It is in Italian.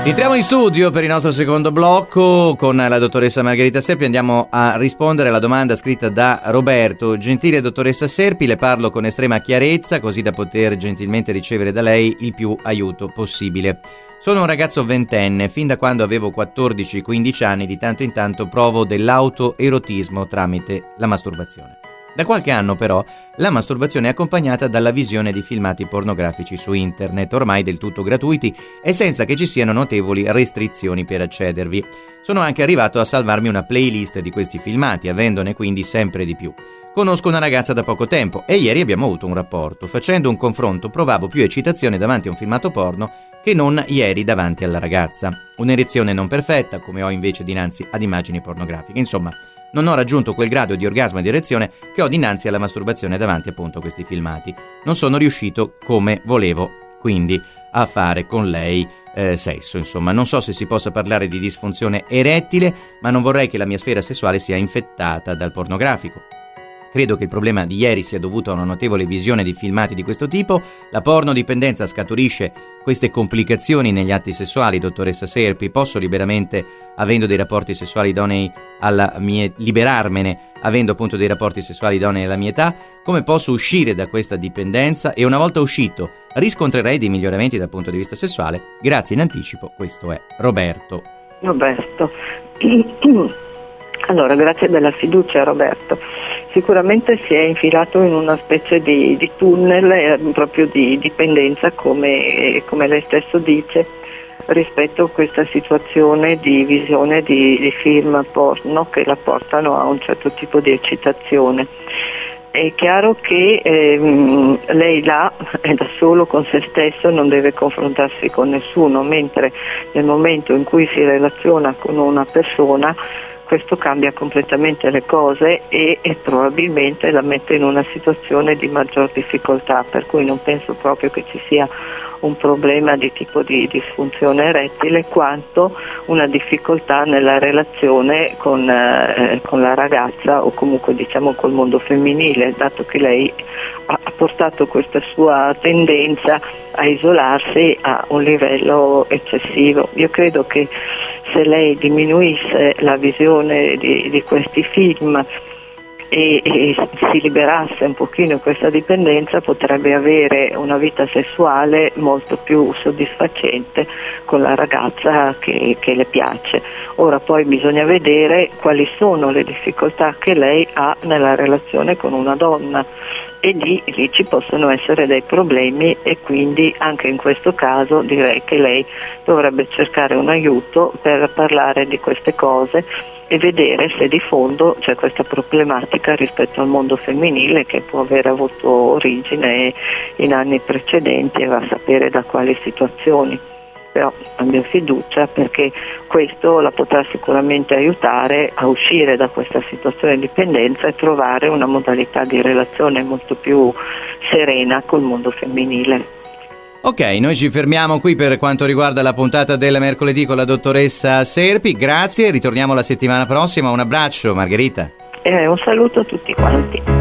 Entriamo in studio per il nostro secondo blocco con la dottoressa Margherita Serpi. Andiamo a rispondere alla domanda scritta da Roberto. Gentile dottoressa Serpi, le parlo con estrema chiarezza così da poter gentilmente ricevere da lei il più aiuto possibile. Sono un ragazzo ventenne, fin da quando avevo 14-15 anni di tanto in tanto provo dell'autoerotismo tramite la masturbazione. Da qualche anno però la masturbazione è accompagnata dalla visione di filmati pornografici su internet, ormai del tutto gratuiti e senza che ci siano notevoli restrizioni per accedervi. Sono anche arrivato a salvarmi una playlist di questi filmati, avendone quindi sempre di più. Conosco una ragazza da poco tempo e ieri abbiamo avuto un rapporto. Facendo un confronto provavo più eccitazione davanti a un filmato porno che non ieri davanti alla ragazza. Un'erezione non perfetta, come ho invece dinanzi ad immagini pornografiche. Insomma, non ho raggiunto quel grado di orgasmo e di erezione che ho dinanzi alla masturbazione davanti appunto a questi filmati. Non sono riuscito come volevo, quindi, a fare con lei sesso. Insomma, non so se si possa parlare di disfunzione erettile, ma non vorrei che la mia sfera sessuale sia infettata dal pornografico. Credo che il problema di ieri sia dovuto a una notevole visione di filmati di questo tipo. La pornodipendenza scaturisce queste complicazioni negli atti sessuali, dottoressa Serpi. Posso liberamente, avendo dei rapporti sessuali idonei liberarmene, avendo appunto dei rapporti sessuali idonei alla mia età? Come posso uscire da questa dipendenza? E una volta uscito, riscontrerei dei miglioramenti dal punto di vista sessuale? Grazie in anticipo, questo è Roberto. Allora, grazie della fiducia, Roberto. Sicuramente si è infilato in una specie di tunnel proprio di dipendenza, come lei stesso dice, rispetto a questa situazione di visione di film porno che la portano a un certo tipo di eccitazione. È chiaro che lei là è da solo con se stesso, non deve confrontarsi con nessuno, mentre nel momento in cui si relaziona con una persona questo cambia completamente le cose e probabilmente la mette in una situazione di maggior difficoltà, per cui non penso proprio che ci sia un problema di tipo di disfunzione erettile quanto una difficoltà nella relazione con la ragazza o comunque diciamo col mondo femminile, dato che lei ha portato questa sua tendenza a isolarsi a un livello eccessivo. Io credo che se lei diminuisse la visione di questi film e si liberasse un pochino questa dipendenza, potrebbe avere una vita sessuale molto più soddisfacente con la ragazza che le piace. Ora poi bisogna vedere quali sono le difficoltà che lei ha nella relazione con una donna e lì ci possono essere dei problemi e quindi anche in questo caso direi che lei dovrebbe cercare un aiuto per parlare di queste cose e vedere se di fondo c'è questa problematica rispetto al mondo femminile che può aver avuto origine in anni precedenti e va a sapere da quali situazioni. Però abbia fiducia perché questo la potrà sicuramente aiutare a uscire da questa situazione di dipendenza e trovare una modalità di relazione molto più serena col mondo femminile. Ok, noi ci fermiamo qui per quanto riguarda la puntata del mercoledì con la dottoressa Serpi. Grazie, ritorniamo la settimana prossima. Un abbraccio, Margherita. Un saluto a tutti quanti.